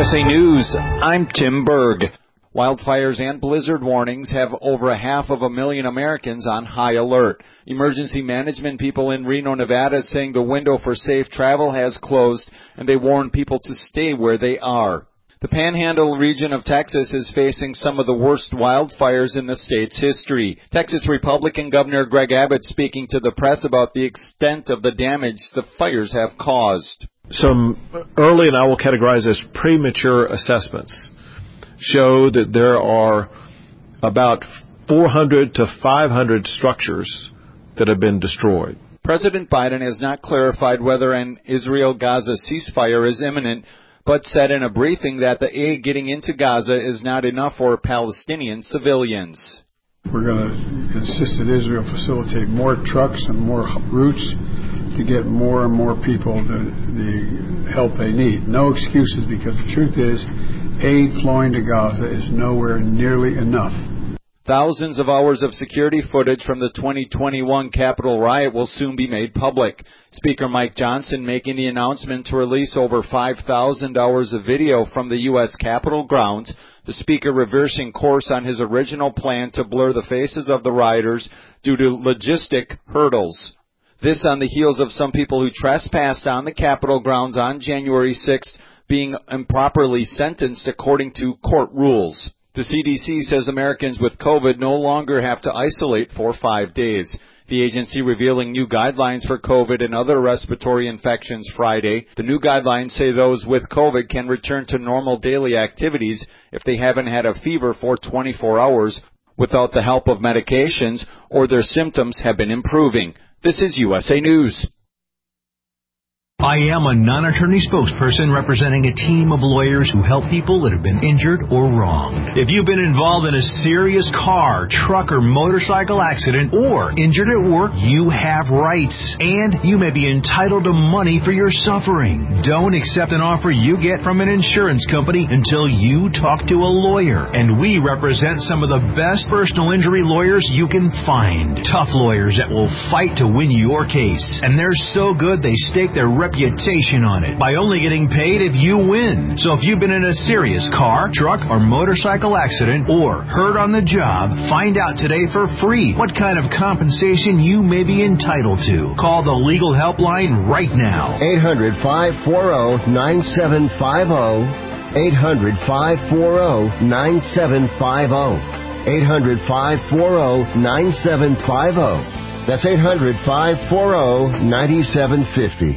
USA News, I'm Tim Berg. Wildfires and blizzard warnings have over 500,000 Americans on high alert. Emergency management people in Reno, Nevada, saying the window for safe travel has closed, and they warn people to stay where they are. The Panhandle region of Texas is facing some of the worst wildfires in the state's history. Texas Republican Governor Greg Abbott speaking to the press about the extent of the damage the fires have caused. Some early, and I will categorize as premature assessments, show that there are about 400 to 500 structures that have been destroyed. President Biden has not clarified whether an Israel-Gaza ceasefire is imminent, but said in a briefing that the aid getting into Gaza is not enough for Palestinian civilians. We're going to insist that Israel facilitate more trucks and more routes to get more and more people the help they need. No excuses, because the truth is, aid flowing to Gaza is nowhere nearly enough. Thousands of hours of security footage from the 2021 Capitol riot will soon be made public. Speaker Mike Johnson making the announcement to release over 5,000 hours of video from the U.S. Capitol grounds, the Speaker reversing course on his original plan to blur the faces of the rioters due to logistic hurdles. This on the heels of some people who trespassed on the Capitol grounds on January 6th being improperly sentenced according to court rules. The CDC says Americans with COVID no longer have to isolate for 5 days. The agency revealing new guidelines for COVID and other respiratory infections Friday. The new guidelines say those with COVID can return to normal daily activities if they haven't had a fever for 24 hours without the help of medications or their symptoms have been improving. This is USA News. I am a non-attorney spokesperson representing a team of lawyers who help people that have been injured or wronged. If you've been involved in a serious car, truck, or motorcycle accident or injured at work, you have rights, and you may be entitled to money for your suffering. Don't accept an offer you get from an insurance company until you talk to a lawyer, and we represent some of the best personal injury lawyers you can find. Tough lawyers that will fight to win your case, and they're so good they stake their reputation on it by only getting paid if you win. So if you've been in a serious car, truck, or motorcycle accident or hurt on the job, find out today for free what kind of compensation you may be entitled to. Call the legal helpline right now. 800-540-9750. 800-540-9750. 800-540-9750. That's 800-540-9750.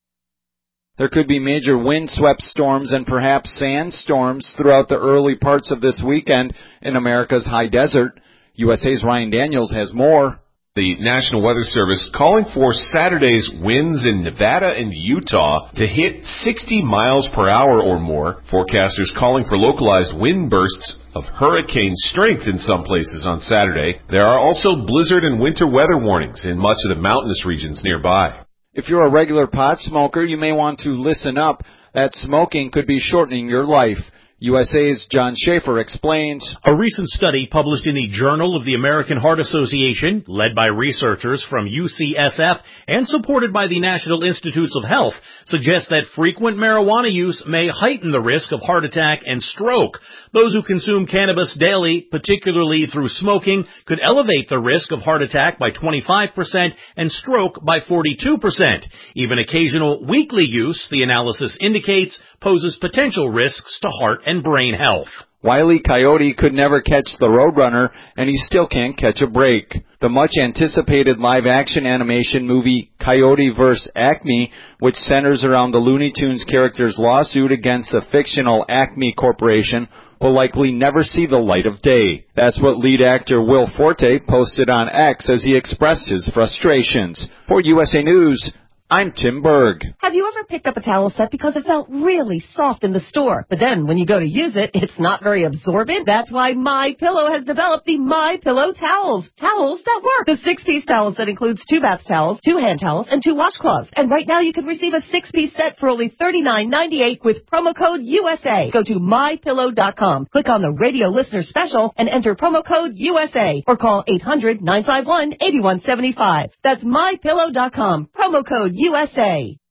There could be major wind-swept storms and perhaps sandstorms throughout the early parts of this weekend in America's high desert. USA's Ryan Daniels has more. The National Weather Service calling for Saturday's winds in Nevada and Utah to hit 60 miles per hour or more. Forecasters calling for localized wind bursts of hurricane strength in some places on Saturday. There are also blizzard and winter weather warnings in much of the mountainous regions nearby. If you're a regular pot smoker, you may want to listen up. That smoking could be shortening your life. USA's John Schaefer explains. A recent study published in the Journal of the American Heart Association, led by researchers from UCSF and supported by the National Institutes of Health, suggests that frequent marijuana use may heighten the risk of heart attack and stroke. Those who consume cannabis daily, particularly through smoking, could elevate the risk of heart attack by 25% and stroke by 42%. Even occasional weekly use, the analysis indicates, poses potential risks to heart and brain health. Wile E. Coyote could never catch the Roadrunner, and he still can't catch a break. The much-anticipated live-action animation movie Coyote vs. Acme, which centers around the Looney Tunes character's lawsuit against the fictional Acme Corporation, will likely never see the light of day. That's what lead actor Will Forte posted on X as he expressed his frustrations. For USA News, I'm Tim Berg. Have you ever picked up a towel set because it felt really soft in the store, but then when you go to use it, it's not very absorbent? That's why MyPillow has developed the MyPillow towels. Towels that work. The 6-piece towel set includes 2 bath towels, 2 hand towels, and 2 washcloths. And right now you can receive a 6-piece set for only $39.98 with promo code USA. Go to MyPillow.com, click on the radio listener special, and enter promo code USA. Or call 800-951-8175. That's MyPillow.com, promo code USA.